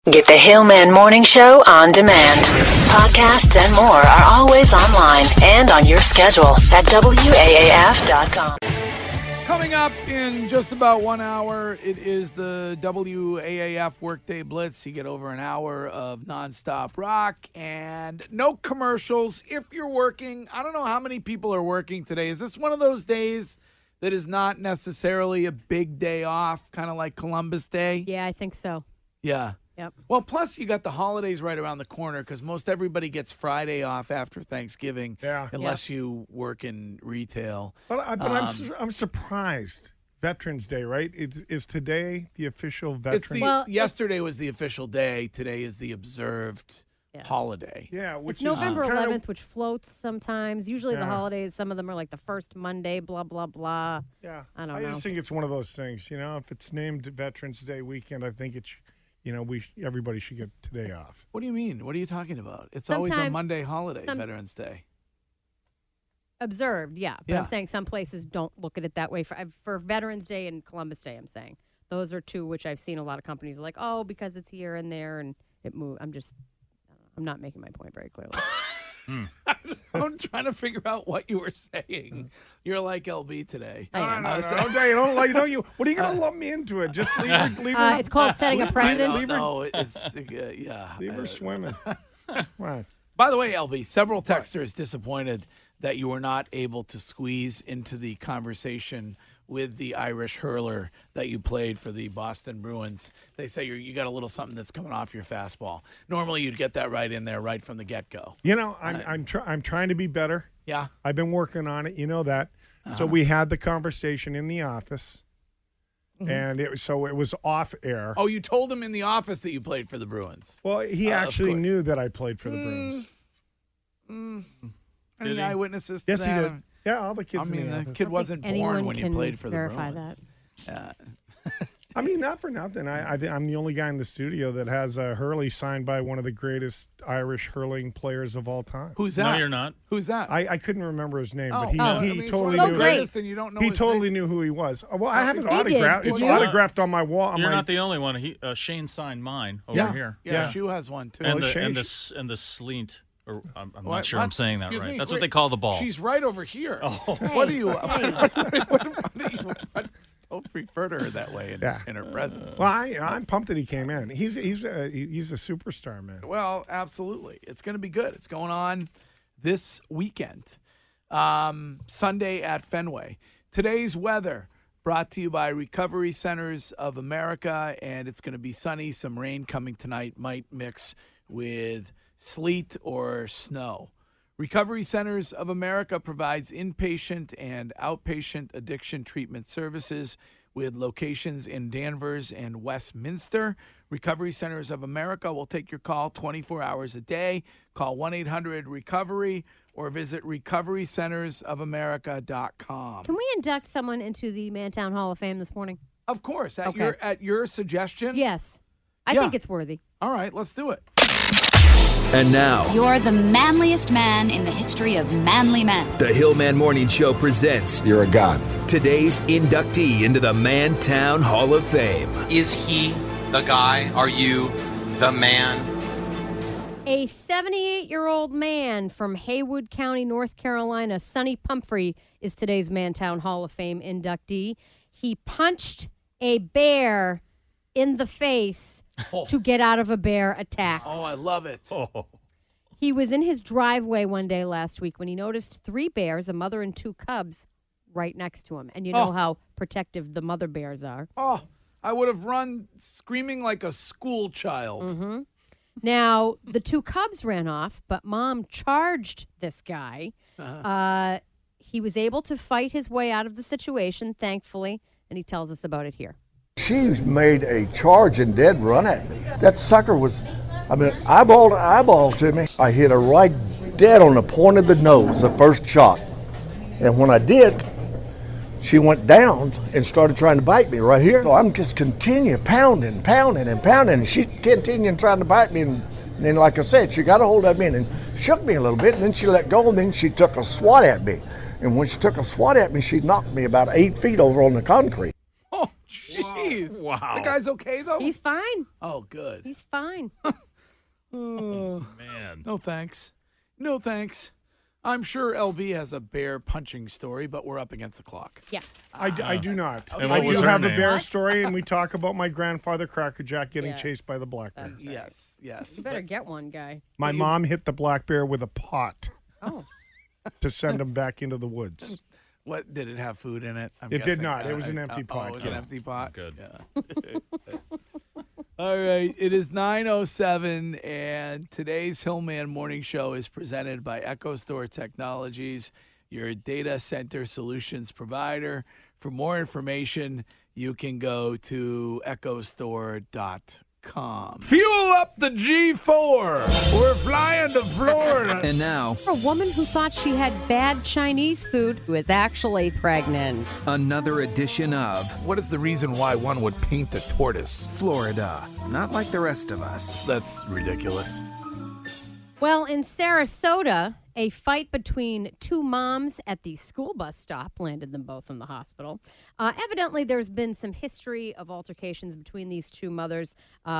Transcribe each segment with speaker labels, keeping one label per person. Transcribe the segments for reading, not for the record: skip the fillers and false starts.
Speaker 1: Get the Hillman Morning Show on demand. Podcasts and more are always online and on your schedule at WAAF.com.
Speaker 2: Coming up in just about 1 hour, it is the WAAF Workday Blitz. You get over an hour of nonstop rock and no commercials. If you're working, I don't know how many people are working today. Is this one of those days that is not necessarily a big day off, kind of like Columbus Day?
Speaker 3: Yeah, I think so.
Speaker 2: Yeah.
Speaker 3: Yep.
Speaker 2: Well, plus you got the holidays right around the corner because most everybody gets Friday off after Thanksgiving, unless you work in retail.
Speaker 4: But I'm surprised. Veterans Day, right? Is today the official Veterans?
Speaker 2: Yesterday was the official day. Today is the observed holiday.
Speaker 4: Yeah,
Speaker 3: which is November 11th, which floats sometimes. Usually the holidays, some of them are like the first Monday, blah, blah, blah.
Speaker 4: Yeah.
Speaker 3: I don't know.
Speaker 4: I just think it's one of those things, if it's named Veterans Day weekend, I think it's, everybody should get today off.
Speaker 2: What do you mean? What are you talking about? It's always a Monday holiday, Veterans Day.
Speaker 3: Observed, yeah. But I'm saying some places don't look at it that way. For Veterans Day and Columbus Day, I'm saying. Those are two which I've seen a lot of companies are like, oh, because it's here and there and it moved. I'm not making my point very clearly.
Speaker 2: I'm trying to figure out what you were saying. You're like LB today.
Speaker 3: I am.
Speaker 4: No, what are you going to lump me into it? Just leave her.
Speaker 3: It's called setting a precedent.
Speaker 4: Leave her swimming. Right.
Speaker 2: By the way, LB, several texters disappointed that you were not able to squeeze into the conversation with the Irish hurler that you played for the Boston Bruins. They say you got a little something that's coming off your fastball. Normally, you'd get that right in there, right from the get-go.
Speaker 4: I'm trying to be better.
Speaker 2: Yeah.
Speaker 4: I've been working on it. You know that. So we had the conversation in the office, and it was off air.
Speaker 2: Oh, you told him in the office that you played for the Bruins.
Speaker 4: Well, he actually knew that I played for the Bruins.
Speaker 2: Any eyewitnesses to
Speaker 4: yes,
Speaker 2: that?
Speaker 4: he did. Yeah, all the kids.
Speaker 2: The kid wasn't born when you played for the Bruins.
Speaker 3: That.
Speaker 4: Not for nothing. I'm the only guy in the studio that has a Hurley signed by one of the greatest Irish hurling players of all time.
Speaker 2: Who's that?
Speaker 5: No, you're not.
Speaker 2: Who's that?
Speaker 4: I couldn't remember his name, but he
Speaker 3: totally
Speaker 4: knew.
Speaker 3: He
Speaker 4: totally knew who he was. Well, I have it autographed. It's autographed on my wall.
Speaker 5: You're not the only one. Shane signed mine over here.
Speaker 2: Yeah, Shu has one too.
Speaker 5: And the sleet. I'm not sure I'm saying that right. That's what they call the ball.
Speaker 2: She's right over here.
Speaker 5: Oh.
Speaker 2: What do you? Don't refer to her that way in her presence.
Speaker 4: Well, I'm pumped that he came in. He's a superstar, man.
Speaker 2: Well, absolutely. It's going to be good. It's going on this weekend, Sunday at Fenway. Today's weather brought to you by Recovery Centers of America, and it's going to be sunny. Some rain coming tonight might mix with sleet or snow. Recovery Centers of America provides inpatient and outpatient addiction treatment services with locations in Danvers and Westminster. Recovery Centers of America will take your call 24 hours a day. Call 1-800-RECOVERY or visit recoverycentersofamerica.com.
Speaker 3: Can we induct someone into the Mantown Hall of Fame this morning?
Speaker 2: Of course. At your suggestion?
Speaker 3: Yes. I think it's worthy.
Speaker 2: All right, let's do it.
Speaker 6: And now,
Speaker 7: you're the manliest man in the history of manly men.
Speaker 6: The Hillman Morning Show presents
Speaker 8: You're a God.
Speaker 6: Today's inductee into the Mantown Hall of Fame.
Speaker 9: Is he the guy? Are you the man?
Speaker 3: A 78-year-old man from Haywood County, North Carolina, Sonny Pumphrey, is today's Mantown Hall of Fame inductee. He punched a bear in the face to get out of a bear attack.
Speaker 2: Oh, I love it.
Speaker 5: Oh.
Speaker 3: He was in his driveway one day last week when he noticed 3 bears, a mother and 2 cubs, right next to him. And you know how protective the mother bears are.
Speaker 2: Oh, I would have run screaming like a school child.
Speaker 3: Mm-hmm. Now, the 2 cubs ran off, but Mom charged this guy. He was able to fight his way out of the situation, thankfully, and he tells us about it here.
Speaker 8: She made a charge and dead run at me. That sucker was, eyeball to eyeball to me. I hit her right dead on the point of the nose, the first shot. And when I did, she went down and started trying to bite me right here. So I'm just continuing pounding. And she's continuing trying to bite me. And then, like I said, she got a hold of me and shook me a little bit. And then she let go, and then she took a swat at me. And when she took a swat at me, she knocked me about 8 feet over on the concrete.
Speaker 2: Oh, jeez. Jeez.
Speaker 5: Wow.
Speaker 2: The guy's okay, though?
Speaker 3: He's fine.
Speaker 2: Oh, good.
Speaker 3: He's fine.
Speaker 2: Oh,
Speaker 5: man.
Speaker 2: No, thanks. No, thanks. I'm sure LB has a bear punching story, but we're up against the clock.
Speaker 3: Yeah.
Speaker 4: I do not.
Speaker 5: And
Speaker 4: I
Speaker 5: what was
Speaker 4: do
Speaker 5: her
Speaker 4: have a
Speaker 5: name?
Speaker 4: bear
Speaker 3: What?
Speaker 4: story, and we talk about my grandfather, Cracker Jack, getting
Speaker 3: Yes.
Speaker 4: chased by the black bear.
Speaker 3: That's right.
Speaker 2: Yes, yes.
Speaker 3: You better get one, guy.
Speaker 4: My mom hit the black bear with a pot
Speaker 3: Oh.
Speaker 4: to send him back into the woods.
Speaker 2: What, did it have food in it? I'm
Speaker 4: It did
Speaker 2: guessing.
Speaker 4: not. It was an empty pot,
Speaker 2: Oh, it was an
Speaker 4: kid.
Speaker 2: empty pot?
Speaker 5: Good.
Speaker 2: Yeah. All right. It is 9:07, and today's Hillman Morning Show is presented by EchoStore Technologies, your data center solutions provider. For more information, you can go to echostore.com. Fuel up the G4. We're flying to Florida.
Speaker 6: And now,
Speaker 3: A woman who thought she had bad Chinese food was actually pregnant.
Speaker 6: another edition of
Speaker 2: What is the reason why one would paint a tortoise?
Speaker 6: Florida. Not like the rest of us.
Speaker 2: That's ridiculous.
Speaker 3: Well, in Sarasota, a fight between two moms at the school bus stop landed them both in the hospital. Evidently, there's been some history of altercations between these two mothers.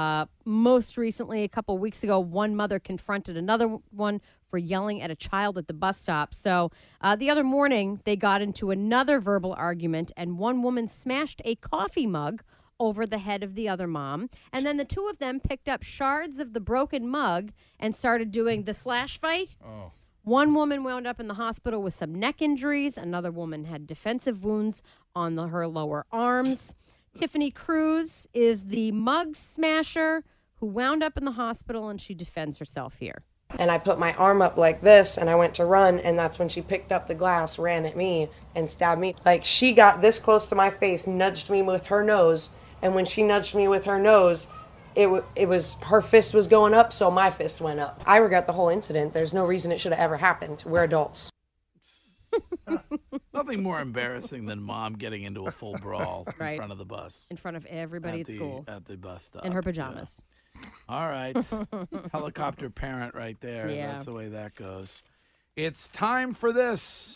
Speaker 3: Most recently, a couple weeks ago, one mother confronted another one for yelling at a child at the bus stop. So the other morning, they got into another verbal argument, and one woman smashed a coffee mug over the head of the other mom. And then the two of them picked up shards of the broken mug and started doing the slash fight.
Speaker 5: Oh.
Speaker 3: One woman wound up in the hospital with some neck injuries. Another woman had defensive wounds on her lower arms. Tiffany Cruz is the mug smasher who wound up in the hospital, and she defends herself here.
Speaker 10: And I put my arm up like this, and I went to run, and that's when she picked up the glass, ran at me, and stabbed me. Like, she got this close to my face, nudged me with her nose, and when she nudged me with her nose, it was her fist was going up, so my fist went up. I regret the whole incident. There's no reason it should have ever happened. We're adults.
Speaker 2: Nothing more embarrassing than mom getting into a full brawl in
Speaker 3: Right.
Speaker 2: front of the bus.
Speaker 3: In front of everybody at school.
Speaker 2: At the bus stop.
Speaker 3: In her pajamas.
Speaker 2: Yeah. All right. Helicopter parent right there.
Speaker 3: Yeah.
Speaker 2: That's the way that goes. It's time for this.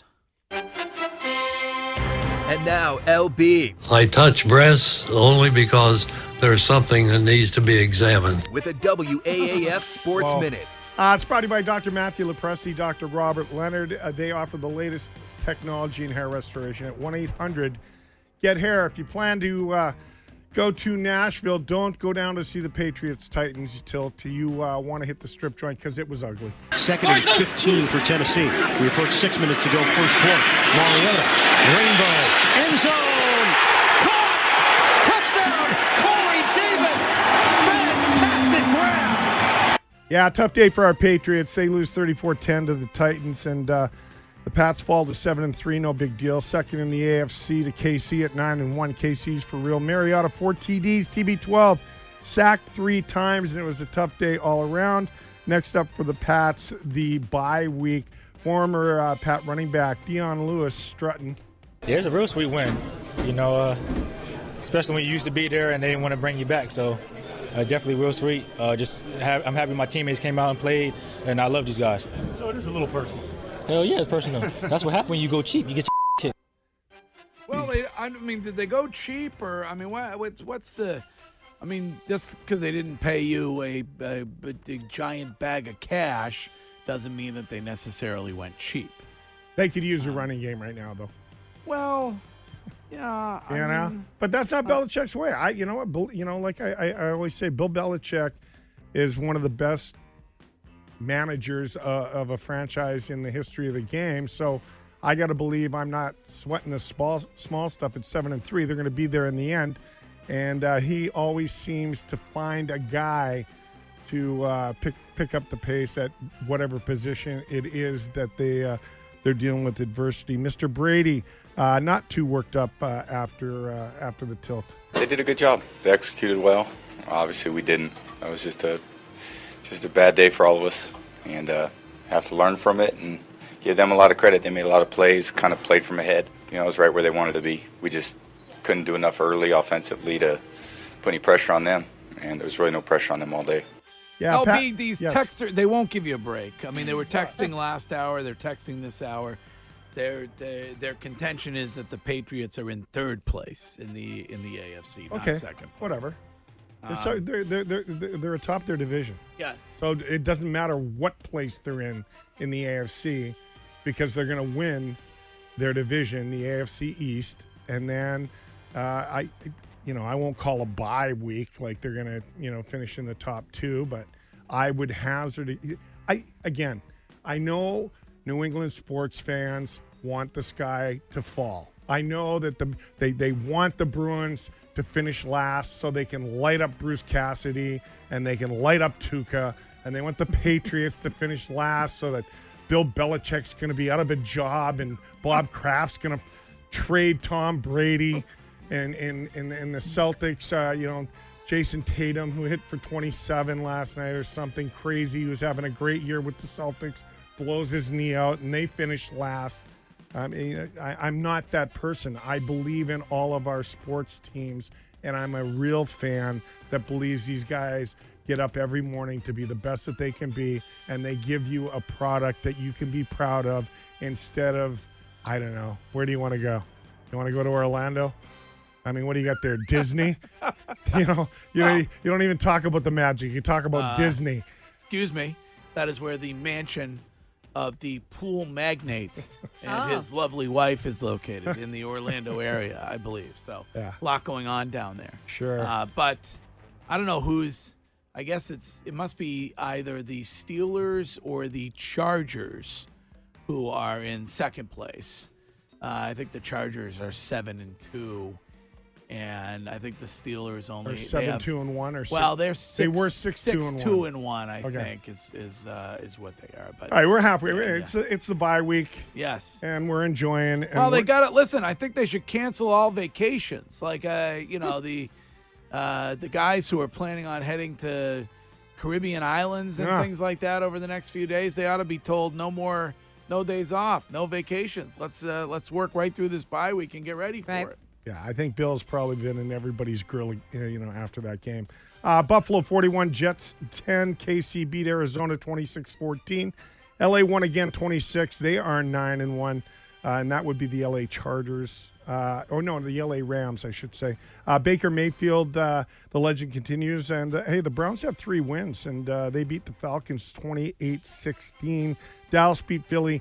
Speaker 6: And now, LB
Speaker 11: I touch breasts only because there's something that needs to be examined.
Speaker 6: with a WAAF Sports
Speaker 4: Whoa.
Speaker 6: Minute.
Speaker 4: It's brought to you by Dr. Matthew Lepresti, Dr. Robert Leonard. They offer the latest technology in hair restoration at 1-800-GET-HAIR. If you plan to go to Nashville, don't go down to see the Patriots Titans till you want to hit the strip joint because it was ugly.
Speaker 12: Second and 15 for Tennessee. We approach 6 minutes to go first quarter. Mariota, rainbow, end zone, caught, touchdown, Corey Davis, fantastic grab.
Speaker 4: Yeah, tough day for our Patriots. They lose 34-10 to the Titans, and the Pats fall to 7-3. No big deal. Second in the AFC to KC at 9-1. KC's for real. Mariota 4 TDs, TB12, sacked 3 times, and it was a tough day all around. Next up for the Pats, the bye week. Former Pat running back Dion Lewis strutting.
Speaker 13: Yeah, it's a real sweet win. You know, especially when you used to be there and they didn't want to bring you back. So definitely real sweet. I'm happy my teammates came out and played, and I love these guys.
Speaker 12: So it is a little personal.
Speaker 13: Hell yeah, it's personal. That's what happens when you go cheap. You get your kicked.
Speaker 2: Well, did they go cheap, or what's the? I mean, just because they didn't pay you a giant bag of cash doesn't mean that they necessarily went cheap.
Speaker 4: They could use a running game right now, though.
Speaker 2: Well, yeah,
Speaker 4: You know, but that's not Belichick's way. You know what? Like I always say, Bill Belichick is one of the best managers of a franchise in the history of the game. So I got to believe I'm not sweating the small stuff at 7-3. They're going to be there in the end, and he always seems to find a guy to pick up the pace at whatever position it is that they're dealing with adversity. Mr. Brady, not too worked up after the tilt.
Speaker 14: They did a good job. They executed well. Obviously, we didn't. That was just a bad day for all of us, and have to learn from it and give them a lot of credit. They made a lot of plays, kind of played from ahead. You know, it was right where they wanted to be. We just couldn't do enough early offensively to put any pressure on them, and there was really no pressure on them all day.
Speaker 2: Yeah, these texters, they won't give you a break. I mean, they were texting last hour. They're texting this hour. Their contention is that the Patriots are in third place in the AFC, not second place.
Speaker 4: Whatever. They're atop their division.
Speaker 2: Yes.
Speaker 4: So it doesn't matter what place they're in the AFC, because they're going to win their division, the AFC East, and then I won't call a bye week like they're going to finish in the top 2, but I would hazard. I know New England sports fans want the sky to fall. I know that they want the Bruins to finish last so they can light up Bruce Cassidy and they can light up Tuca, and they want the Patriots to finish last so that Bill Belichick's going to be out of a job and Bob Kraft's going to trade Tom Brady, and the Celtics, Jason Tatum, who hit for 27 last night or something crazy, he was having a great year with the Celtics, blows his knee out, and they finished last. I mean, I'm not that person. I believe in all of our sports teams, and I'm a real fan that believes these guys get up every morning to be the best that they can be, and they give you a product that you can be proud of instead of, I don't know, where do you want to go? You want to go to Orlando? I mean, what do you got there? Disney? You don't even talk about the Magic. You talk about Disney.
Speaker 2: Excuse me. That is where the mansion of the pool magnate and his lovely wife is located, in the Orlando area, I believe. So a lot going on down there.
Speaker 4: Sure.
Speaker 2: But I don't know who's, I guess it must be either the Steelers or the Chargers who are in second place. I think the Chargers are 7-2. And I think the Steelers only
Speaker 4: or 7-2-1 or
Speaker 2: they were
Speaker 4: 6-2-1.
Speaker 2: I think is what they are. But
Speaker 4: all right, we're halfway. It's the bye week.
Speaker 2: Yes,
Speaker 4: and we're enjoying.
Speaker 2: And they got it. Listen, I think they should cancel all vacations. Like the guys who are planning on heading to Caribbean islands and things like that over the next few days, they ought to be told no days off, no vacations. Let's work right through this bye week and get ready for it.
Speaker 4: Yeah, I think Bill's probably been in everybody's grill, after that game. Buffalo 41, Jets 10. KC beat Arizona 26-14. LA won again 26. They are 9-1, and that would be the LA Chargers. The LA Rams, I should say. Baker Mayfield, the legend continues, and the Browns have 3 wins, and they beat the Falcons 28-16. Dallas beat Philly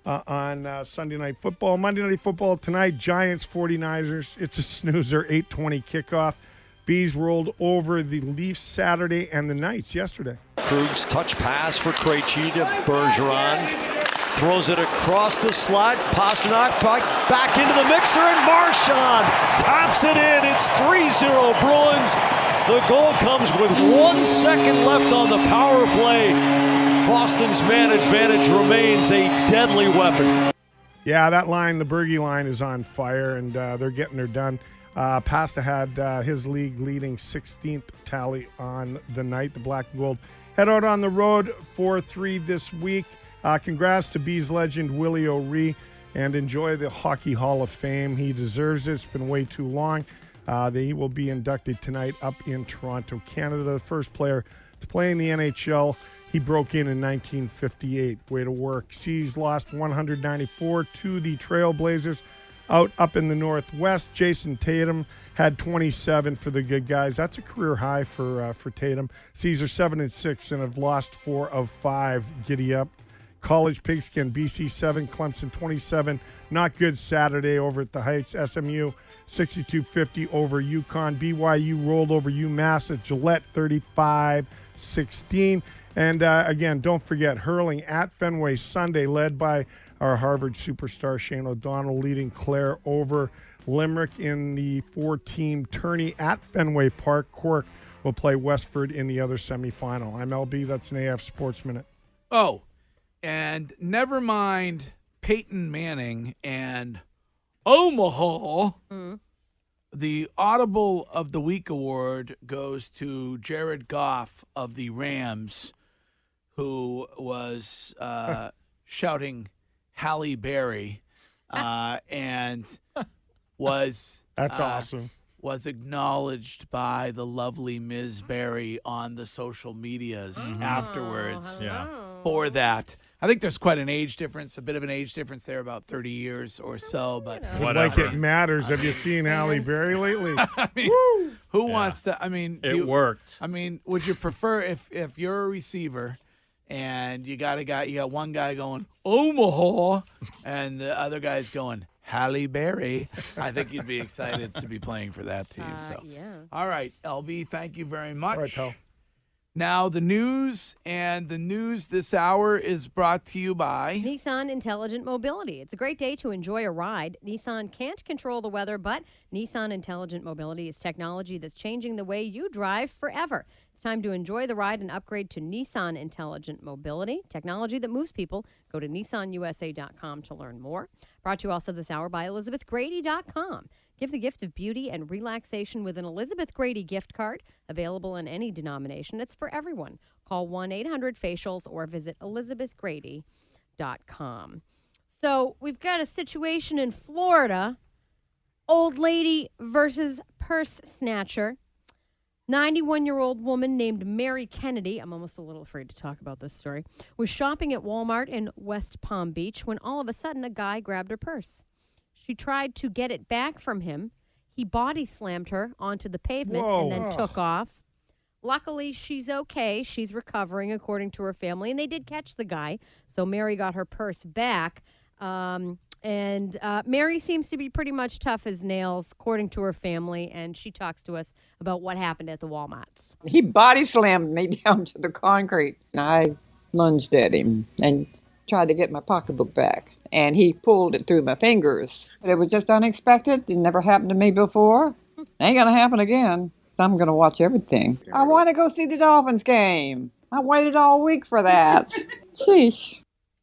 Speaker 4: on Sunday Night Football. Monday Night Football tonight, Giants 49ers. It's a snoozer, 8:20 kickoff. Bees rolled over the Leafs Saturday and the Knights yesterday.
Speaker 12: Krug's touch pass for Krejci to Bergeron. Throws it across the slot. Pasternak back into the mixer, and Marchand taps it in. It's 3-0 Bruins. The goal comes with 1 second left on the power play. Boston's man advantage remains a deadly weapon.
Speaker 4: Yeah, that line, the Bergie line, is on fire, and they're getting her done. Pasta had his league-leading 16th tally on the night. The Black and Gold head out on the road 4-3 this week. Congrats to Bees legend Willie O'Ree, and enjoy the Hockey Hall of Fame. He deserves it. It's been way too long. He will be inducted tonight up in Toronto, Canada. The first player to play in the NHL. He broke in 1958. Way to work. Seas lost 194 to the Trailblazers. Up in the Northwest, Jason Tatum had 27 for the good guys. That's a career high for Tatum. Seas are 7-6 and have lost 4 of 5. Giddy up. College Pigskin, BC 7, Clemson 27. Not good Saturday over at the Heights. SMU 62-50 over UConn. BYU rolled over UMass at Gillette 35-16. And again, don't forget, hurling at Fenway Sunday, led by our Harvard superstar Shane O'Donnell, leading Clare over Limerick in the 4-team tourney at Fenway Park. Cork will play Westford in the other semifinal. I'm LB. That's an AF Sports Minute.
Speaker 2: Oh, and never mind Peyton Manning and Omaha. The Audible of the Week award goes to Jared Goff of the Rams, who was shouting Halle Berry and was
Speaker 4: that's awesome.
Speaker 2: Was acknowledged by the lovely Ms. Berry on the social medias afterwards.
Speaker 5: Yeah.
Speaker 2: for that. I think there's quite an age difference, a bit of an age difference there, about 30 years or so. But
Speaker 4: like it matters. Have you seen Halle Berry lately?
Speaker 2: I mean, who wants to? I mean,
Speaker 5: it worked.
Speaker 2: I mean, would you prefer if you're a receiver and you got one guy going Omaha and the other guy's going Halle Berry? I think you'd be excited to be playing for that team. All right, LB, thank you very much.
Speaker 4: All right, pal.
Speaker 2: Now, the news this hour is brought to you by
Speaker 3: Nissan Intelligent Mobility. It's a great day to enjoy a ride. Nissan can't control the weather, but Nissan Intelligent Mobility is technology that's changing the way you drive forever. It's time to enjoy the ride and upgrade to Nissan Intelligent Mobility, technology that moves people. Go to nissanusa.com to learn more. Brought to you also this hour by ElizabethGrady.com. Give the gift of beauty and relaxation with an Elizabeth Grady gift card, available in any denomination. It's for everyone. Call 1-800-FACIALS or visit ElizabethGrady.com. So we've got a situation in Florida, old lady versus purse snatcher. 91-year-old woman named Mary Kennedy, I'm almost a little afraid to talk about this story, was shopping at Walmart in West Palm Beach when all of a sudden a guy grabbed her purse. She tried to get it back from him. He body slammed her onto the pavement and then took off. Luckily, she's okay. She's recovering, according to her family, and they did catch the guy. So Mary got her purse back. And Mary seems to be pretty much tough as nails, according to her family, and she talks to us about what happened at the Walmart.
Speaker 15: He body slammed me down to the concrete, and I lunged at him and tried to get my pocketbook back. And he pulled it through my fingers. But it was just unexpected. It never happened to me before. It ain't going to happen again. I'm going to watch everything. I want to go see the Dolphins game. I waited all week for that. Sheesh.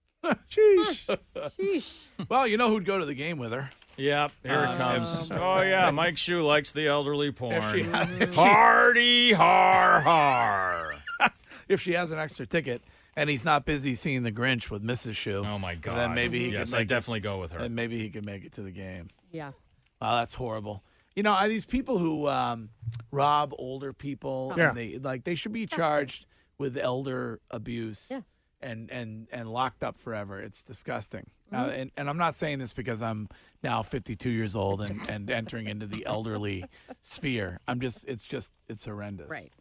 Speaker 2: Sheesh. Well, you know who'd go to the game with her.
Speaker 5: Yep, here it comes. Oh, yeah, Mike Shue likes the elderly porn.
Speaker 2: Party har har. If she has an extra ticket and he's not busy seeing The Grinch with Mrs. Shue.
Speaker 5: Oh, my God.
Speaker 2: Then maybe he
Speaker 5: yes,
Speaker 2: can
Speaker 5: I definitely go with her.
Speaker 2: And maybe he could make it to the game.
Speaker 3: Yeah.
Speaker 2: Wow, that's horrible. You know, these people who rob older people, and they should be charged with elder abuse and locked up forever. It's disgusting. And I'm not saying this because I'm now 52 years old and entering into the elderly sphere. It's horrendous.
Speaker 3: Right.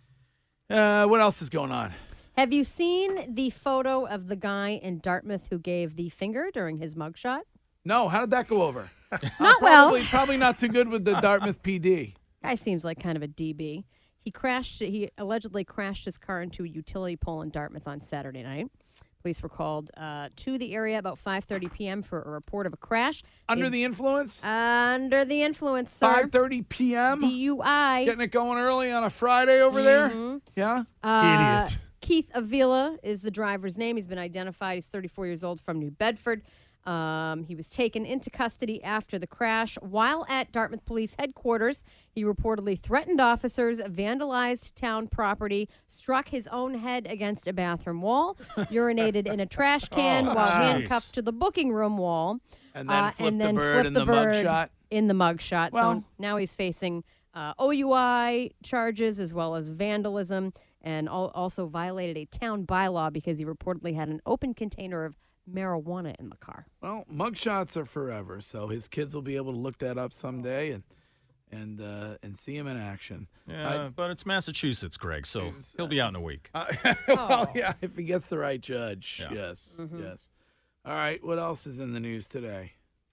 Speaker 2: What else is going on?
Speaker 3: Have you seen the photo of the guy in Dartmouth who gave the finger during his mugshot?
Speaker 2: No. How did that go over?
Speaker 3: Not well.
Speaker 2: Probably not too good with the Dartmouth PD.
Speaker 3: Guy seems like kind of a DB. He allegedly crashed his car into a utility pole in Dartmouth on Saturday night. Police were called to the area about 5:30 p.m. for a report of a crash.
Speaker 2: Under the influence?
Speaker 3: Under the influence, sir.
Speaker 2: 5:30 p.m.?
Speaker 3: DUI.
Speaker 2: Getting it going early on a Friday over there? Yeah?
Speaker 4: Idiot.
Speaker 3: Keith Avila is the driver's name. He's been identified. He's 34 years old from New Bedford. He was taken into custody after the crash. While at Dartmouth Police Headquarters, he reportedly threatened officers, vandalized town property, struck his own head against a bathroom wall, urinated in a trash can while handcuffed to the booking room wall.
Speaker 2: And then flipped the bird in the mugshot?
Speaker 3: In the mugshot.
Speaker 2: Well,
Speaker 3: so now he's facing OUI charges as well as vandalism, and also violated a town bylaw because he reportedly had an open container of marijuana in the car.
Speaker 2: Well, mugshots are forever, so his kids will be able to look that up someday and see him in action.
Speaker 5: Yeah, but it's Massachusetts, Greg, so he'll be out in a week.
Speaker 2: Well, yeah, if he gets the right judge. Yeah. Yes, yes. All right, what else is in the news today?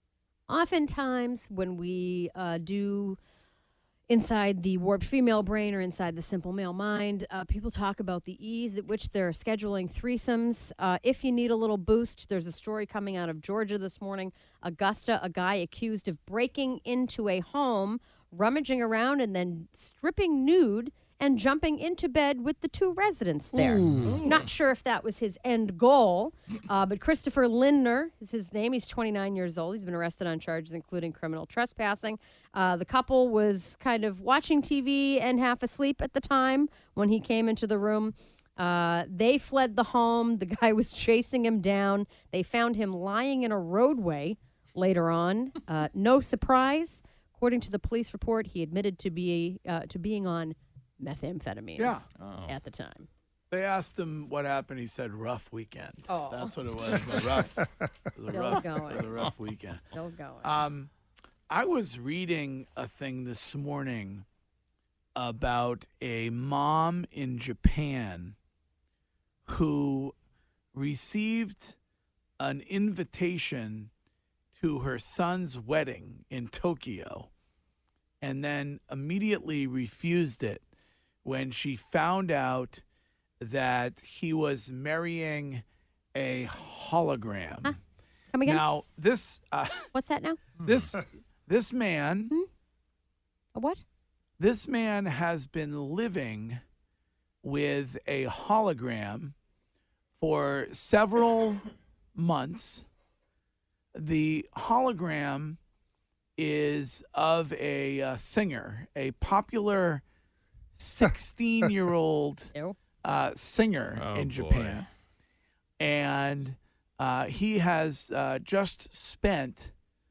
Speaker 3: Oftentimes when we do Inside the Warped Female Brain or Inside the Simple Male Mind, people talk about the ease at which they're scheduling threesomes. If you need a little boost, there's a story coming out of Georgia this morning. Augusta, a guy accused of breaking into a home, rummaging around, and then stripping nude and jumping into bed with the two residents there. Not sure if that was his end goal, but Christopher Lindner is his name. He's 29 years old. He's been arrested on charges including criminal trespassing. The couple was kind of watching TV and half asleep at the time when he came into the room. They fled the home. The guy was chasing him down. They found him lying in a roadway later on. No surprise. According to the police report, he admitted to being on methamphetamines at the time.
Speaker 2: They asked him what happened. He said, rough weekend.
Speaker 3: Oh.
Speaker 2: That's what it was. It was a rough weekend.
Speaker 3: Still going.
Speaker 2: I was reading a thing this morning about a mom in Japan who received an invitation to her son's wedding in Tokyo and then immediately refused it when she found out that he was marrying a hologram.
Speaker 3: Huh? Come again?
Speaker 2: Now, this...
Speaker 3: What's that now?
Speaker 2: This man...
Speaker 3: A what?
Speaker 2: This man has been living with a hologram for several months. The hologram is of a singer, a popular 16-year-old singer in Japan. And he has just spent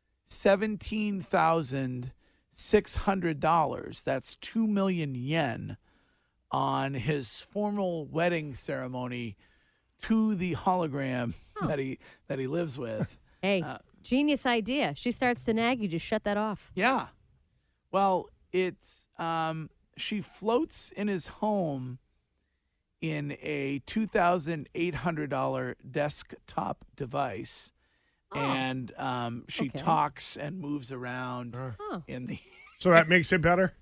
Speaker 2: $17,600. That's 2 million yen on his formal wedding ceremony to the hologram that he lives with.
Speaker 3: Hey, genius idea. She starts to nag you. Just shut that off.
Speaker 2: Yeah. Well, it's she floats in his home in a $2,800 desktop device. And she talks and moves around in the.
Speaker 4: So that makes it better.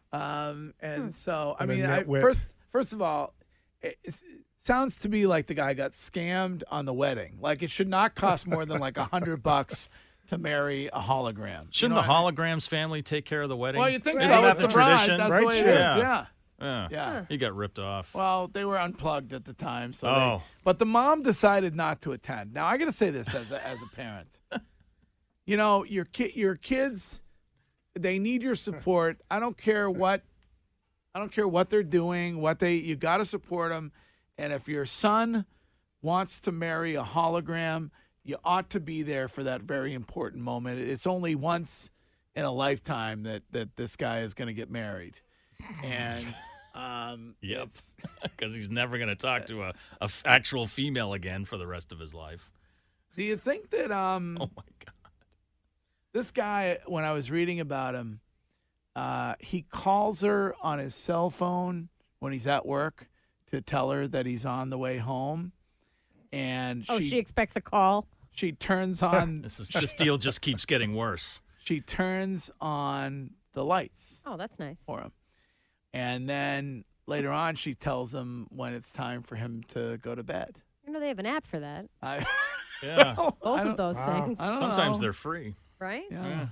Speaker 2: So I mean, first of all, it sounds to me like the guy got scammed on the wedding. Like it should not cost more than like $100 to marry a hologram.
Speaker 5: Shouldn't the hologram's family take care of the wedding?
Speaker 2: Well, you think
Speaker 5: Isn't
Speaker 2: so?
Speaker 5: that
Speaker 2: It's
Speaker 5: the
Speaker 2: the bride.
Speaker 5: tradition?
Speaker 2: That's the way it is. Yeah.
Speaker 5: Yeah. He got ripped off.
Speaker 2: Well, they were unplugged at the time, so but the mom decided not to attend. Now, I got to say this as a parent. You know, your kids, they need your support. I don't care what they're doing, you got to support them. And if your son wants to marry a hologram, you ought to be there for that very important moment. It's only once in a lifetime that this guy is going to get married. And
Speaker 5: yep, because he's never going to talk to a actual female again for the rest of his life.
Speaker 2: Do you think that
Speaker 5: oh my God,
Speaker 2: this guy, when I was reading about him, he calls her on his cell phone when he's at work to tell her that he's on the way home, and
Speaker 3: she expects a call.
Speaker 2: She turns on.
Speaker 5: This deal just keeps getting worse.
Speaker 2: She turns on the lights.
Speaker 3: Oh, that's nice
Speaker 2: for him. And then later on, she tells him when it's time for him to go to bed.
Speaker 3: You know, they have an app for that.
Speaker 5: Yeah.
Speaker 3: Both of those things.
Speaker 5: Sometimes they're free.
Speaker 3: Right?
Speaker 2: Yeah.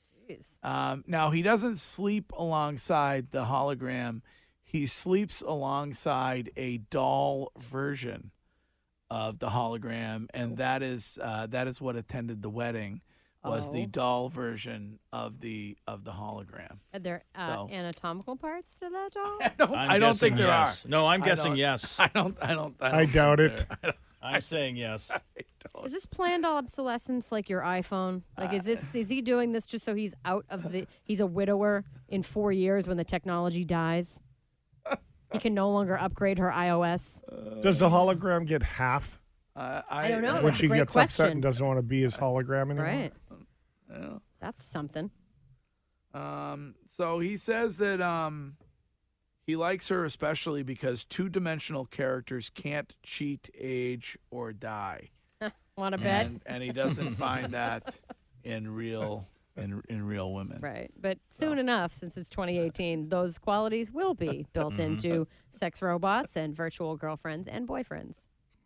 Speaker 2: Now, he doesn't sleep alongside the hologram. He sleeps alongside a doll version of the hologram, and that is what attended the wedding. Was the doll version of the hologram.
Speaker 3: Are there anatomical parts to that doll?
Speaker 2: I don't think there are.
Speaker 5: No, I'm guessing yes.
Speaker 2: I
Speaker 4: doubt it.
Speaker 5: I'm saying yes.
Speaker 3: Is this planned obsolescence like your iPhone? Like, is he doing this just so he's he's a widower in 4 years when the technology dies? He can no longer upgrade her iOS.
Speaker 4: Does the hologram get half?
Speaker 3: I don't know.
Speaker 4: When she gets upset and doesn't want to be his hologram anymore?
Speaker 3: Right.
Speaker 2: Yeah.
Speaker 3: That's something.
Speaker 2: So he says that he likes her especially because two-dimensional characters can't cheat, age, or die.
Speaker 3: Want to bet?
Speaker 2: And he doesn't find that in real women.
Speaker 3: Right. But soon enough, since it's 2018, those qualities will be built into sex robots and virtual girlfriends and boyfriends.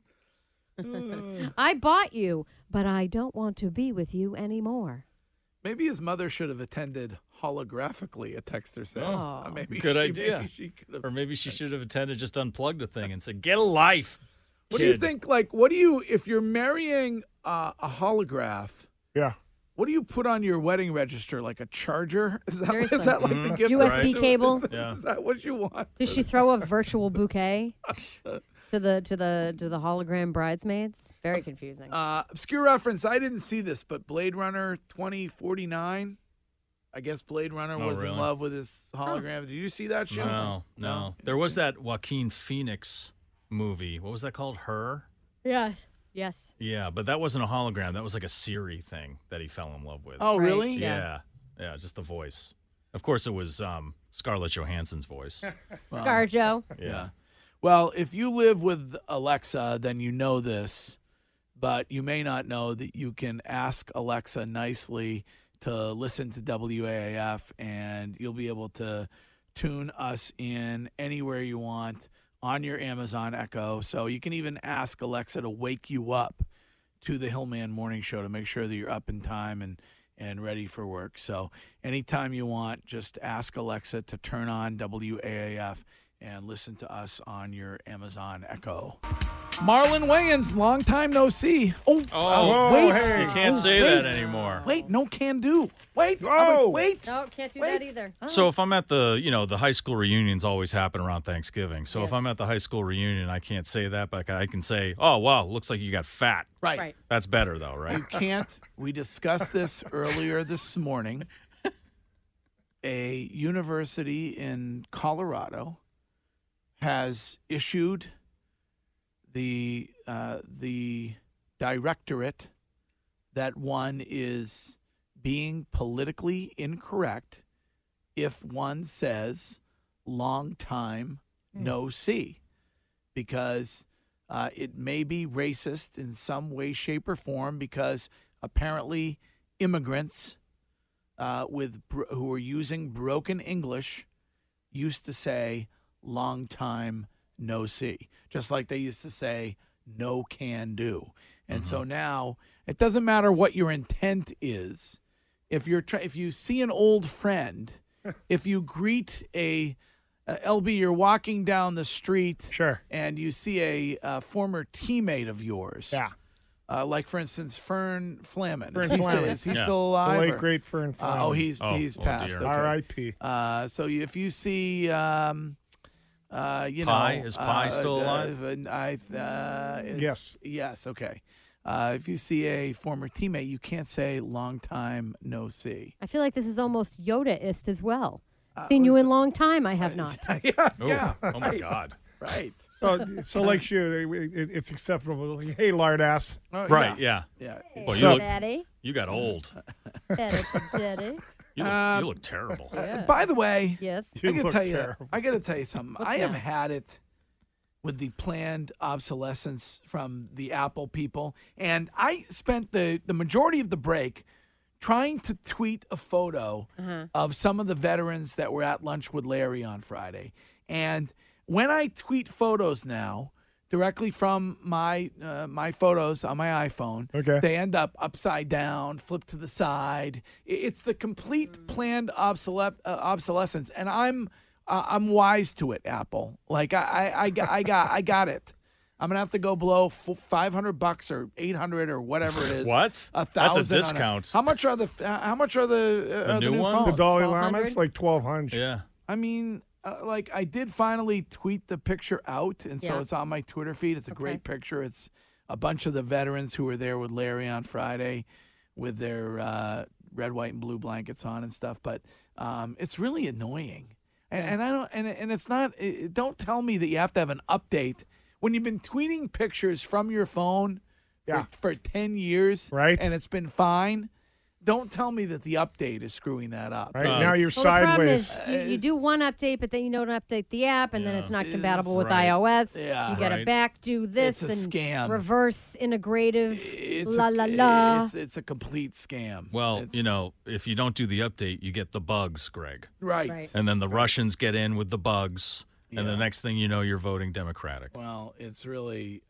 Speaker 3: I bought you, but I don't want to be with you anymore.
Speaker 2: Maybe his mother should have attended holographically, a texter says.
Speaker 3: Oh.
Speaker 5: Good idea. Maybe she should have attended, just unplugged the thing and said, get a life.
Speaker 2: What do you think? Like, if you're marrying a holograph, what do you put on your wedding register? Like a charger? Is that like the gift?
Speaker 3: USB cable?
Speaker 2: Is that what you want?
Speaker 3: Does she throw a virtual bouquet to the hologram bridesmaids? Very confusing.
Speaker 2: Obscure reference. I didn't see this, but Blade Runner 2049. I guess Blade Runner was in love with his hologram. Did you see that show?
Speaker 5: No. There was that Joaquin Phoenix movie. What was that called? Her?
Speaker 3: Yes. Yes.
Speaker 5: Yeah, but that wasn't a hologram. That was like a Siri thing that he fell in love with.
Speaker 2: Oh,
Speaker 3: Right,
Speaker 2: really?
Speaker 5: Yeah. Yeah, just the voice. Of course, it was Scarlett Johansson's voice.
Speaker 3: ScarJo.
Speaker 2: Yeah. Well, if you live with Alexa, then you know this, but you may not know that you can ask Alexa nicely to listen to WAAF, and you'll be able to tune us in anywhere you want on your Amazon Echo. So you can even ask Alexa to wake you up to the Hillman Morning Show to make sure that you're up in time and ready for work. So anytime you want, just ask Alexa to turn on WAAF and listen to us on your Amazon Echo. Marlon Wayans, long time no see.
Speaker 5: Oh,
Speaker 2: wait.
Speaker 4: hey.
Speaker 5: You can't say that anymore.
Speaker 2: Wait, no can do. Wait, wait.
Speaker 3: No, can't do that either.
Speaker 5: So if I'm at the high school reunions always happen around Thanksgiving. So if I'm at the high school reunion, I can't say that, but I can say, oh, wow, looks like you got fat.
Speaker 2: Right.
Speaker 5: That's better, though, right?
Speaker 2: You can't. We discussed this earlier this morning. A university in Colorado has issued the directorate that one is being politically incorrect if one says long time no see, because it may be racist in some way, shape, or form, because apparently immigrants who are using broken English used to say long time no see, just like they used to say no can do. And so now it doesn't matter what your intent is. If you see an old friend, if you greet LB, you're walking down the street,
Speaker 4: Sure.
Speaker 2: and you see a former teammate of yours.
Speaker 4: Yeah.
Speaker 2: Like, for instance, Fern Flamin.
Speaker 4: Fern Flamin.
Speaker 2: Is he still alive?
Speaker 4: The late,
Speaker 2: or-
Speaker 4: great Fern Flamin.
Speaker 2: he's passed.
Speaker 5: dear.
Speaker 2: Okay.
Speaker 4: R.I.P.
Speaker 2: So if you see,
Speaker 5: Pie? Is Pie still alive?
Speaker 4: Yes.
Speaker 2: Yes. Okay. If you see a former teammate, you can't say long time no see.
Speaker 3: I feel like this is almost Yoda-ist as well. Seen you in long time, I have not.
Speaker 2: Yeah.
Speaker 5: Oh my God.
Speaker 2: Right.
Speaker 4: So like it's acceptable. Like, hey, lard ass.
Speaker 2: Oh,
Speaker 5: Right, yeah.
Speaker 2: Yeah.
Speaker 5: Well,
Speaker 3: Hey, Daddy.
Speaker 5: you got old.
Speaker 3: Daddy to Daddy.
Speaker 5: You look terrible.
Speaker 2: By the way,
Speaker 3: Yes.
Speaker 4: You look terrible.
Speaker 2: I got to tell you something.
Speaker 3: What's
Speaker 2: I have
Speaker 3: that?
Speaker 2: had it with the planned obsolescence from the Apple people, and I spent the majority of the break trying to tweet a photo of some of the veterans that were at lunch with Larry on Friday. And when I tweet photos now directly from my photos on my iPhone, they end up upside down, flipped to the side. It's the complete planned obsolescence, and I'm wise to it, Apple. Like I got it. I'm gonna have to go below $500 or $800 or whatever it is.
Speaker 5: What?
Speaker 2: $1,000.
Speaker 5: That's a
Speaker 2: on it.
Speaker 5: discount.
Speaker 2: How much are the
Speaker 5: new
Speaker 2: new
Speaker 5: ones?
Speaker 2: phones?
Speaker 4: The Dalai
Speaker 3: 1,200?
Speaker 4: Lama's like 1,200.
Speaker 5: Yeah.
Speaker 2: I mean, I did finally tweet the picture out, and so
Speaker 3: Yeah.
Speaker 2: it's on my Twitter feed. It's a great picture. It's a bunch of the veterans who were there with Larry on Friday with their red, white, and blue blankets on and stuff. But it's really annoying. And I don't, and it's not, don't tell me that you have to have an update when you've been tweeting pictures from your phone for 10 years,
Speaker 4: Right.
Speaker 2: and it's been fine. Don't tell me that the update is screwing that up.
Speaker 4: Right now you're
Speaker 3: Well, the problem
Speaker 4: sideways.
Speaker 3: is you do one update, but then you don't update the app, and then it's not compatible with
Speaker 5: Right.
Speaker 3: iOS.
Speaker 2: Yeah.
Speaker 3: You got to
Speaker 5: Right.
Speaker 3: back do this
Speaker 2: It's a
Speaker 3: and
Speaker 2: scam.
Speaker 3: reverse integrative.
Speaker 2: It's
Speaker 3: La
Speaker 2: a,
Speaker 3: la la.
Speaker 2: It's a complete scam.
Speaker 5: Well,
Speaker 2: It's-
Speaker 5: if you don't do the update, you get the bugs, Greg.
Speaker 2: right.
Speaker 5: And then the Russians get in with the bugs, and the
Speaker 2: Yeah.
Speaker 5: next thing you know, you're voting Democratic.
Speaker 2: Well, it's really,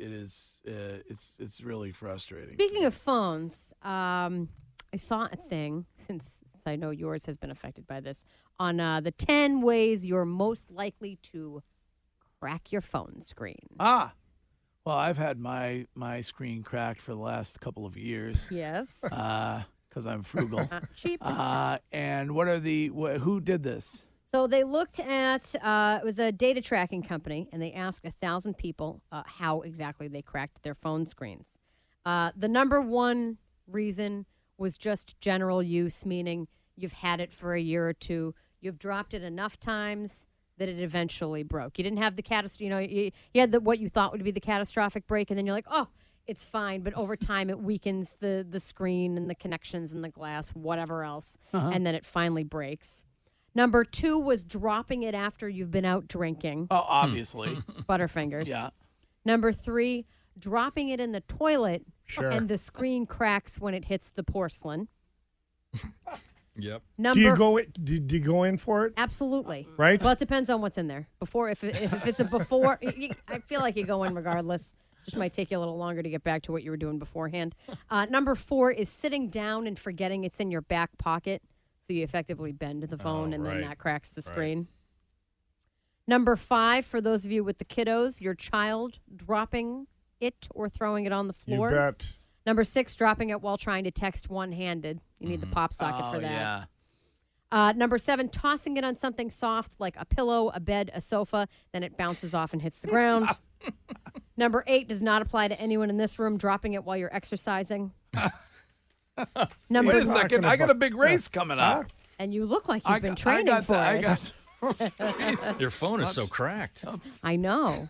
Speaker 2: it's really frustrating.
Speaker 3: Speaking of phones, I saw a thing, since I know yours has been affected by this, on the 10 ways you're most likely to crack your phone screen.
Speaker 2: Well, I've had my screen cracked for the last couple of years.
Speaker 3: Yes.
Speaker 2: Because I'm frugal.
Speaker 3: Cheap.
Speaker 2: And what are who did this?
Speaker 3: So they looked at, it was a data tracking company, and they asked 1,000 people how exactly they cracked their phone screens. The number one reason was just general use, meaning you've had it for a year or two, you've dropped it enough times that it eventually broke. You didn't have the you had what you thought would be the catastrophic break, and then you're like, oh, it's fine. But over time, it weakens the screen and the connections and the glass, whatever else, and then it finally breaks. Number 2 was dropping it after you've been out drinking.
Speaker 2: Oh, obviously.
Speaker 3: Butterfingers.
Speaker 2: Yeah.
Speaker 3: Number 3, dropping it in the toilet,
Speaker 4: Sure.
Speaker 3: and the screen cracks when it hits the porcelain.
Speaker 5: Yep.
Speaker 4: Do you go in for it?
Speaker 3: Absolutely.
Speaker 4: Right?
Speaker 3: Well, it depends on what's in there. If it's a before, I feel like you go in regardless. Just might take you a little longer to get back to what you were doing beforehand. Number 4 is sitting down and forgetting it's in your back pocket. So you effectively bend the phone and then that cracks the screen. Number 5, for those of you with the kiddos, your child dropping it or throwing it on the floor.
Speaker 4: You bet.
Speaker 3: Number 6, dropping it while trying to text one-handed. You need the pop socket for that.
Speaker 2: Yeah.
Speaker 3: Number 7, tossing it on something soft like a pillow, a bed, a sofa. Then it bounces off and hits the ground. Number 8 does not apply to anyone in this room, dropping it while you're exercising.
Speaker 2: Wait a second. I got a big race coming up.
Speaker 3: And you look like you've been training for it.
Speaker 5: Your phone is so cracked.
Speaker 3: I know.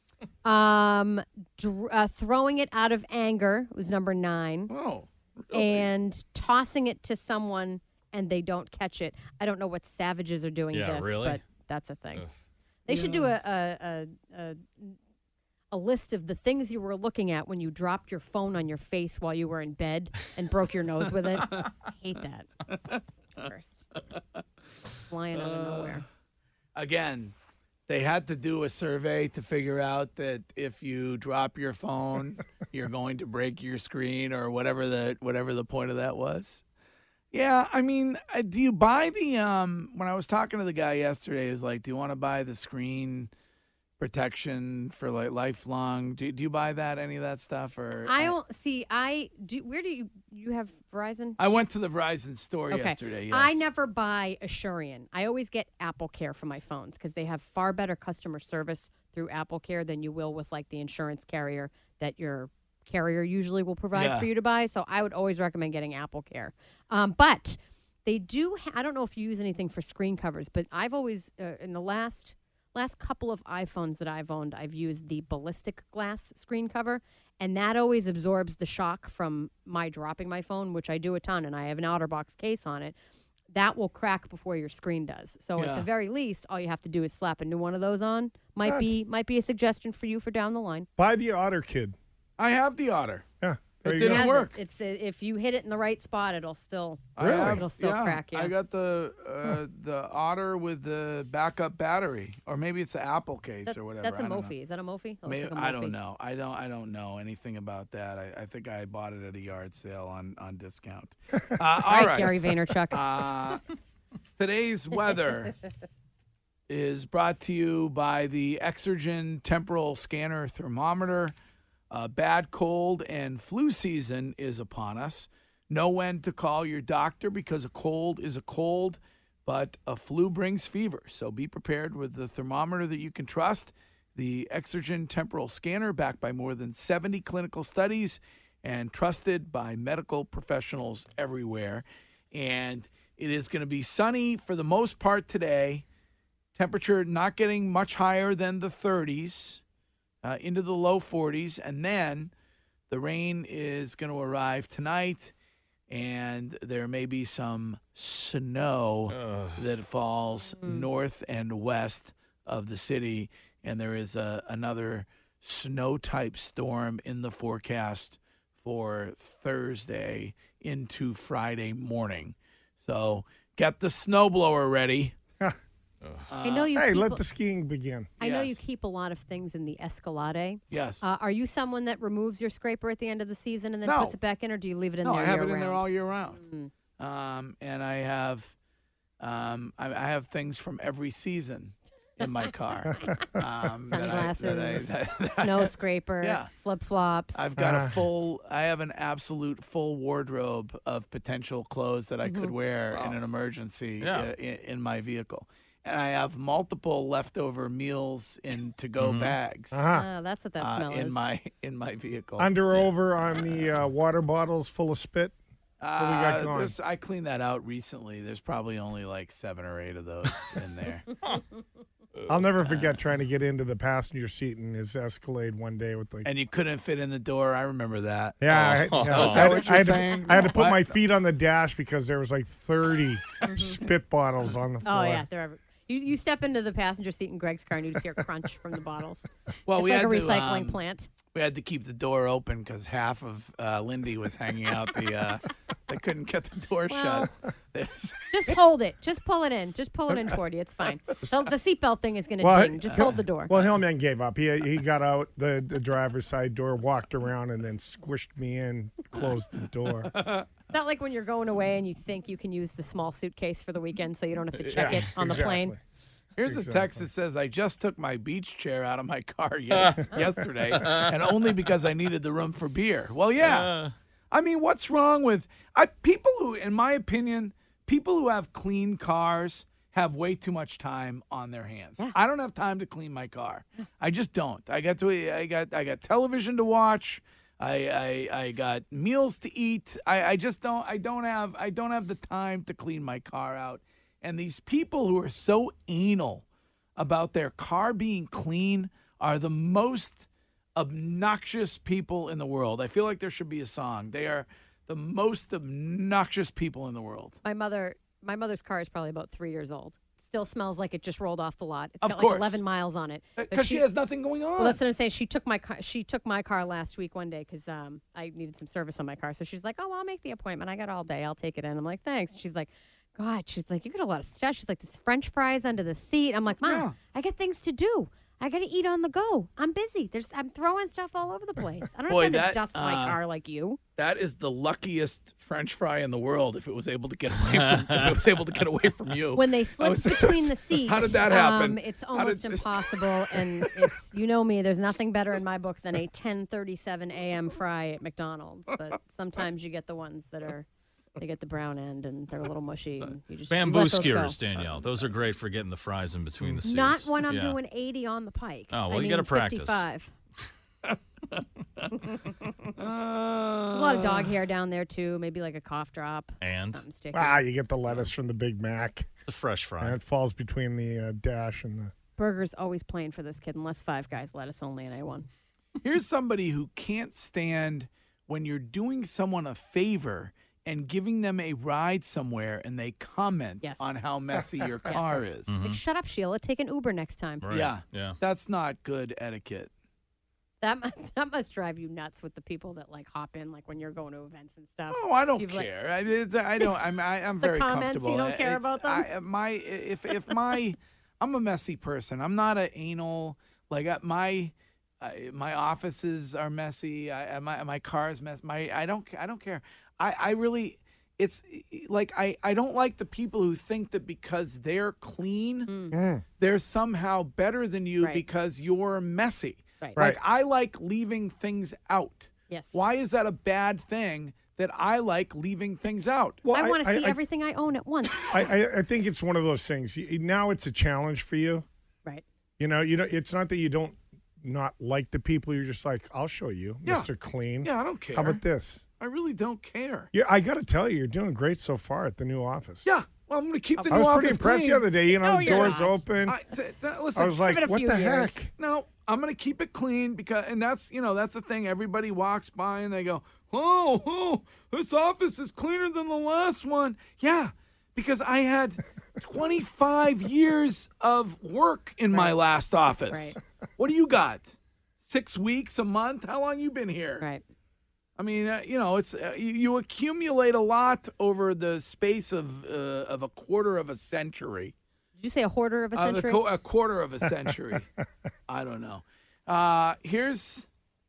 Speaker 3: Throwing it out of anger was number 9.
Speaker 2: Oh.
Speaker 3: Really? And tossing it to someone and they don't catch it. I don't know what savages are doing this, but that's a thing. They should do a list of the things you were looking at when you dropped your phone on your face while you were in bed and broke your nose with it. I hate that. First. Flying out of nowhere.
Speaker 2: Again, they had to do a survey to figure out that if you drop your phone, you're going to break your screen or whatever the point of that was. Yeah, I mean, do you buy the when I was talking to the guy yesterday, he was like, do you want to buy the screen protection for like lifelong? Do you buy that, any of that stuff? Or
Speaker 3: I don't see. Where do you have Verizon?
Speaker 2: I went to the Verizon store yesterday. Yes.
Speaker 3: I never buy Assurion. I always get Apple Care for my phones because they have far better customer service through Apple Care than you will with like the insurance carrier that your carrier usually will provide for you to buy. So I would always recommend getting Apple Care. But they do. I don't know if you use anything for screen covers, but I've always in the last couple of iPhones that I've owned, I've used the ballistic glass screen cover, and that always absorbs the shock from my dropping my phone, which I do a ton, and I have an OtterBox case on it. That will crack before your screen does. So at the very least, all you have to do is slap a new one of those on. Might be a suggestion for you for down the line.
Speaker 4: Buy the Otter Kid.
Speaker 2: I have the Otter.
Speaker 4: Yeah.
Speaker 2: It didn't work.
Speaker 3: It's if you hit it in the right spot, it'll still crack. Yeah.
Speaker 2: I got the Otter with the backup battery, or maybe it's the Apple case or whatever.
Speaker 3: That's a Mophie. Is that a Mophie?
Speaker 2: Maybe, I don't know. I don't know anything about that. I think I bought it at a yard sale on discount. All right,
Speaker 3: Gary Vaynerchuk.
Speaker 2: Today's weather is brought to you by the Exergen Temporal Scanner Thermometer. Bad cold and flu season is upon us. Know when to call your doctor because a cold is a cold, but a flu brings fever. So be prepared with the thermometer that you can trust. The Exergen Temporal Scanner, backed by more than 70 clinical studies and trusted by medical professionals everywhere. And it is going to be sunny for the most part today. Temperature not getting much higher than the 30s. Into the low 40s, and then the rain is going to arrive tonight, and there may be some snow that falls north and west of the city, and there is another snow-type storm in the forecast for Thursday into Friday morning. So get the snowblower ready.
Speaker 3: I know you.
Speaker 4: Let the skiing begin.
Speaker 3: I know you keep a lot of things in the Escalade.
Speaker 2: Yes.
Speaker 3: Are you someone that removes your scraper at the end of the season and then puts it back in, or do you leave it in there?
Speaker 2: No, I have it in
Speaker 3: year-round?
Speaker 2: there all year round. And I have things from every season in my car.
Speaker 3: Sunglasses, snow scraper, flip-flops.
Speaker 2: I've got I have an absolute full wardrobe of potential clothes that I could wear in an emergency in my vehicle. And I have multiple leftover meals in to-go bags.
Speaker 3: That's what that smell
Speaker 2: in
Speaker 3: is.
Speaker 2: in my vehicle.
Speaker 4: Under over on the water bottles full of spit. What do we got going?
Speaker 2: I cleaned that out recently. There's probably only like 7 or 8 of those in there.
Speaker 4: I'll never forget trying to get into the passenger seat in his Escalade one day with like.
Speaker 2: And you couldn't fit in the door. I remember that.
Speaker 4: Yeah,
Speaker 2: Is that what you're saying?
Speaker 4: I had to put my feet on the dash because there was like 30 spit bottles on the floor.
Speaker 3: Oh yeah, they're everywhere. You step into the passenger seat in Greg's car and you just hear crunch from the bottles.
Speaker 2: Well,
Speaker 3: it's
Speaker 2: we
Speaker 3: like
Speaker 2: had
Speaker 3: a
Speaker 2: to,
Speaker 3: recycling plant.
Speaker 2: We had to keep the door open because half of Lindy was hanging out. They couldn't get the door shut.
Speaker 3: Just hold it. Just pull it in. Just pull it in toward you. It's fine. The seatbelt thing is going to ding. Just hold the door.
Speaker 4: Well, Hillman gave up. He got out the driver's side door, walked around, and then squished me in, closed the door.
Speaker 3: It's not like when you're going away and you think you can use the small suitcase for the weekend so you don't have to check it on the plane.
Speaker 2: Here's a text that says, I just took my beach chair out of my car yesterday, and only because I needed the room for beer. Well, yeah. I mean, what's wrong with people who, in my opinion, people who have clean cars have way too much time on their hands.
Speaker 3: Yeah.
Speaker 2: I don't have time to clean my car. I just don't. I got television to watch. I got meals to eat. I just don't. I don't have the time to clean my car out. And these people who are so anal about their car being clean are the most obnoxious people in the world. I feel like there should be a song. They are the most obnoxious people in the world.
Speaker 3: My mother's car is probably about 3 years old. Still smells like it just rolled off the lot. It's
Speaker 2: Of
Speaker 3: got
Speaker 2: course.
Speaker 3: like 11 miles on it.
Speaker 2: Because she has nothing going on.
Speaker 3: Well, that's what I'm saying. She took my car last week one day because I needed some service on my car. So she's like, "Oh, I'll make the appointment. I got all day. I'll take it in." I'm like, "Thanks." She's like, "God," she's like, "You got a lot of stuff." She's like, "This French fries under the seat." I'm like, "Mom, I got things to do. I got to eat on the go. I'm busy. I'm throwing stuff all over the place. I don't have time to dust my car like you."
Speaker 2: That is the luckiest French fry in the world if it was able to get away from you.
Speaker 3: When they slip between the seats.
Speaker 2: How did that happen?
Speaker 3: It's almost impossible, and it's me. There's nothing better in my book than a 10:37 a.m. fry at McDonald's. But sometimes you get the ones that are. They get the brown end, and they're a little mushy. And you just
Speaker 5: Bamboo
Speaker 3: let those
Speaker 5: skewers,
Speaker 3: go.
Speaker 5: Danielle. Those are great for getting the fries in between the seats.
Speaker 3: Not when I'm doing 80 on the pike.
Speaker 5: Oh, well, you got to practice.
Speaker 3: 55. A lot of dog hair down there, too. Maybe like a cough drop.
Speaker 5: And?
Speaker 3: Something sticky.
Speaker 4: You get the lettuce from the Big Mac.
Speaker 5: It's a fresh fry.
Speaker 4: And it falls between the dash and the...
Speaker 3: Burger's always playing for this kid, unless Five Guys lettuce only in A1.
Speaker 2: Here's somebody who can't stand when you're doing someone a favor and giving them a ride somewhere and they comment on how messy your car is.
Speaker 3: Like, shut up, Sheila. Take an Uber next time.
Speaker 5: Right.
Speaker 2: Yeah. That's not good etiquette.
Speaker 3: That must drive you nuts with the people that like hop in like when you're going to events and stuff.
Speaker 2: Oh, I don't care. I'm very comfortable.
Speaker 3: You don't care about them?
Speaker 2: I'm a messy person. I'm not an anal. Like my offices are messy. My car is messy. I don't care. I really, it's like I don't like the people who think that because they're clean, they're somehow better than you because you're messy.
Speaker 3: Right.
Speaker 2: Like I like leaving things out.
Speaker 3: Yes.
Speaker 2: Why is that a bad thing that I like leaving things out?
Speaker 4: Well,
Speaker 3: I want to see everything I own at once.
Speaker 4: I think it's one of those things. Now it's a challenge for you.
Speaker 3: Right.
Speaker 4: It's not that you don't not like the people. You're just like, I'll show you, Mr. Clean.
Speaker 2: Yeah, I don't care.
Speaker 4: How about this?
Speaker 2: I really don't care.
Speaker 4: Yeah, I got to tell you, you're doing great so far at the new office.
Speaker 2: Yeah. Well, I'm going to keep the new
Speaker 4: I
Speaker 2: office
Speaker 4: was pretty impressed
Speaker 2: clean.
Speaker 4: the other day. Doors open.
Speaker 2: Listen,
Speaker 4: I was like, what the heck?
Speaker 2: No, I'm going to keep it clean and that's the thing. Everybody walks by and they go, oh, this office is cleaner than the last one. Yeah, because I had 25 years of work in my last office.
Speaker 3: Right.
Speaker 2: What do you got? 6 weeks, a month? How long you been here?
Speaker 3: Right.
Speaker 2: I mean, it's you accumulate a lot over the space of a quarter of a century.
Speaker 3: Did you say a quarter of a century?
Speaker 2: A quarter of a century. I don't know. Here's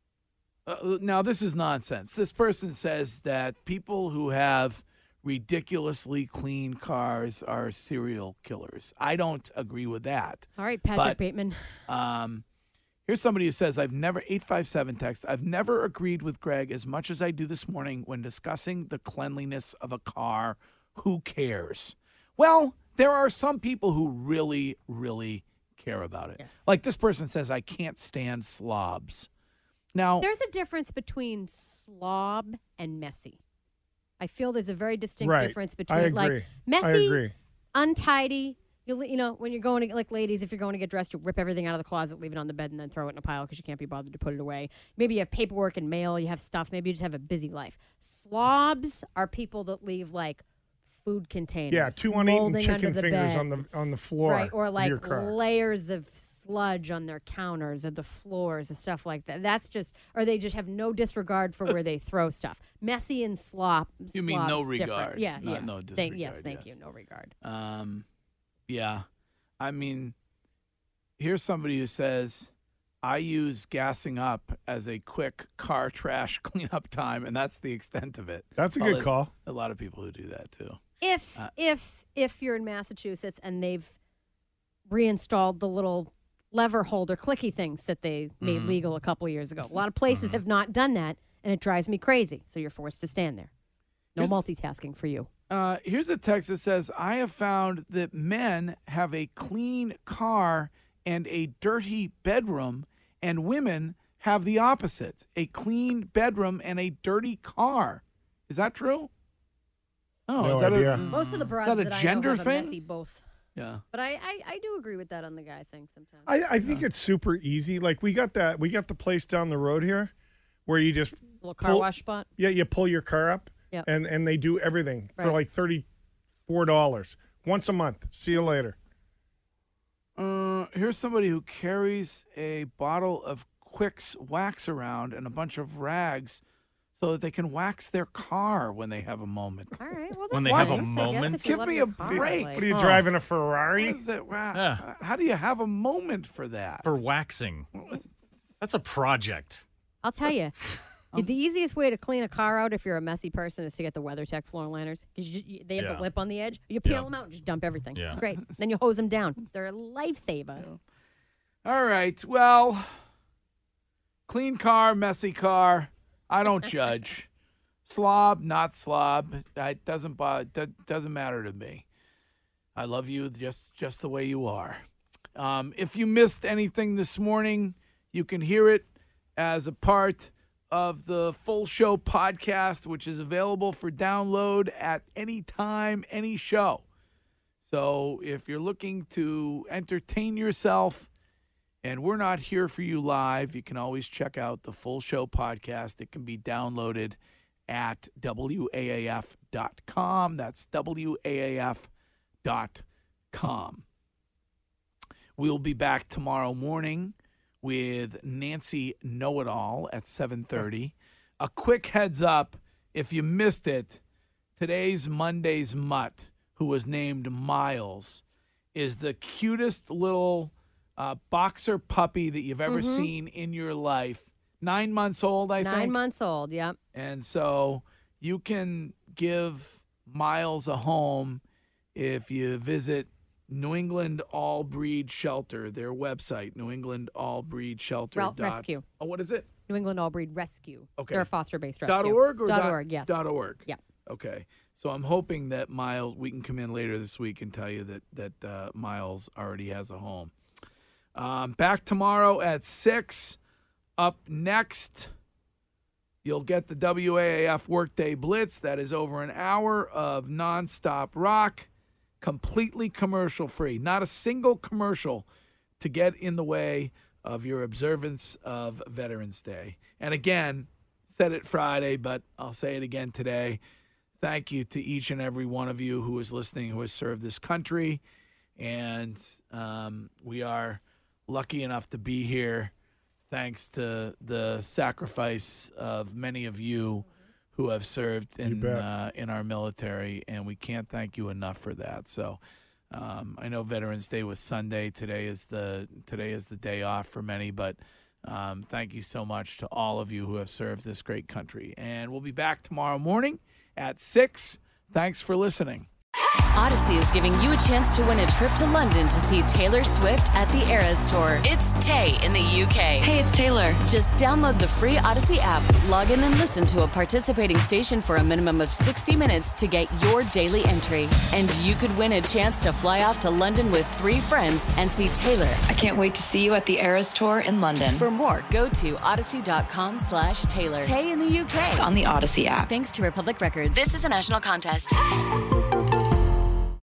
Speaker 2: now this is nonsense. This person says that people who have ridiculously clean cars are serial killers. I don't agree with that.
Speaker 3: All right, Patrick Bateman.
Speaker 2: Here's somebody who says, 857 text, I've never agreed with Greg as much as I do this morning when discussing the cleanliness of a car. Who cares? Well, there are some people who really, really care about it.
Speaker 3: Yes.
Speaker 2: Like this person says, I can't stand slobs. Now,
Speaker 3: there's a difference between slob and messy. I feel there's a very distinct difference between like messy, untidy, You know, when you're going to, like, ladies, if you're going to get dressed, you rip everything out of the closet, leave it on the bed, and then throw it in a pile because you can't be bothered to put it away. Maybe you have paperwork and mail, you have stuff. Maybe you just have a busy life. Slobs are people that leave, like, food containers.
Speaker 4: Yeah, 2 uneaten chicken fingers
Speaker 3: bed.
Speaker 4: on the floor.
Speaker 3: Right, or
Speaker 4: of your
Speaker 3: like
Speaker 4: car.
Speaker 3: layers of sludge on their counters or the floors and stuff like that. That's just, or they just have no disregard for where they throw stuff. Messy and slop.
Speaker 2: You mean no
Speaker 3: slob's different.
Speaker 2: regard?
Speaker 3: Yeah,
Speaker 2: not
Speaker 3: yeah.
Speaker 2: no disregard.
Speaker 3: Thank you. No regard.
Speaker 2: Yeah. I mean, here's somebody who says, I use gassing up as a quick car trash cleanup time, and that's the extent of it.
Speaker 4: That's a
Speaker 2: Well,
Speaker 4: good
Speaker 2: there's
Speaker 4: call.
Speaker 2: A lot of people who do that, too.
Speaker 3: If you're in Massachusetts and they've reinstalled the little lever holder clicky things that they made legal a couple of years ago. A lot of places have not done that, and it drives me crazy. So you're forced to stand there. No multitasking for you.
Speaker 2: Here's a text that says, I have found that men have a clean car and a dirty bedroom, and women have the opposite, a clean bedroom and a dirty car. Is that true? Oh,
Speaker 4: No
Speaker 2: is that
Speaker 4: idea.
Speaker 3: Most of the broads
Speaker 2: is that a
Speaker 3: that
Speaker 2: gender
Speaker 3: I know have
Speaker 2: thing?
Speaker 3: a messy both.
Speaker 2: Yeah.
Speaker 3: But I do agree with that on the guy thing sometimes.
Speaker 4: I think it's super easy. Like we got the place down the road here where you just
Speaker 3: Little car wash spot.
Speaker 4: Yeah, you pull your car up
Speaker 3: Yep.
Speaker 4: and they do everything for
Speaker 3: Right.
Speaker 4: like $34 once a month. See you later.
Speaker 2: Here's somebody who carries a bottle of Quicks wax around and a bunch of rags so that they can wax their car when they have a moment.
Speaker 3: All right. Well,
Speaker 5: When they have a moment?
Speaker 2: Give me a break.
Speaker 4: What are you driving, a Ferrari?
Speaker 2: What is that?
Speaker 5: Yeah.
Speaker 2: How do you have a moment for that?
Speaker 5: For waxing. That's a project.
Speaker 3: I'll tell you. The easiest way to clean a car out if you're a messy person is to get the WeatherTech floor liners. Because they have
Speaker 5: Yeah.
Speaker 3: the lip on the edge. You peel
Speaker 5: Yeah.
Speaker 3: them out and just dump everything.
Speaker 5: Yeah.
Speaker 3: It's great. Then you hose them down. They're a lifesaver.
Speaker 2: All right. Well, clean car, messy car. I don't judge. Slob, not slob. It doesn't bother. Doesn't matter to me. I love you just the way you are. If you missed anything this morning, you can hear it as a part of the Full Show podcast, which is available for download at any time, any show. So if you're looking to entertain yourself and we're not here for you live, you can always check out the Full Show podcast. It can be downloaded at WAAF.com. That's WAAF.com. We'll be back tomorrow morning with Nancy Know-It-All at 7:30. A quick heads up, if you missed it, today's Monday's mutt, who was named Miles, is the cutest little boxer puppy that you've ever seen in your life. 9 months old, I think.
Speaker 3: 9 months old, yep.
Speaker 2: And so you can give Miles a home if you visit New England All Breed Shelter, their website, New England All Breed Shelter.
Speaker 3: Rescue.
Speaker 2: Oh, what is it?
Speaker 3: New England All Breed Rescue.
Speaker 2: Okay.
Speaker 3: They're a foster-based rescue.
Speaker 2: .org or
Speaker 3: .org, yes.
Speaker 2: .org.
Speaker 3: Yeah.
Speaker 2: Okay. So I'm hoping that Miles, we can come in later this week and tell you that Miles already has a home. Back tomorrow at 6. Up next, you'll get the WAAF Workday Blitz. That is over an hour of nonstop rock, completely commercial-free. Not a single commercial to get in the way of your observance of Veterans Day. And again, said it Friday, but I'll say it again today. Thank you to each and every one of you who is listening, who has served this country. And we are lucky enough to be here thanks to the sacrifice of many of you who have served in our military, and we can't thank you enough for that. So I know Veterans Day was Sunday. Today is the day off for many, but thank you so much to all of you who have served this great country. And we'll be back tomorrow morning at 6. Thanks for listening.
Speaker 16: Odyssey is giving you a chance to win a trip to London to see Taylor Swift at the Eras Tour. It's Tay in the UK.
Speaker 7: Hey, it's Taylor.
Speaker 16: Just download the free Odyssey app, log in and listen to a participating station for a minimum of 60 minutes to get your daily entry. And you could win a chance to fly off to London with 3 friends and see Taylor.
Speaker 7: I can't wait to see you at the Eras Tour in London.
Speaker 16: For more, go to odyssey.com/Taylor. Tay in the UK.
Speaker 7: It's on the Odyssey app.
Speaker 16: Thanks to Republic Records. This is a national contest.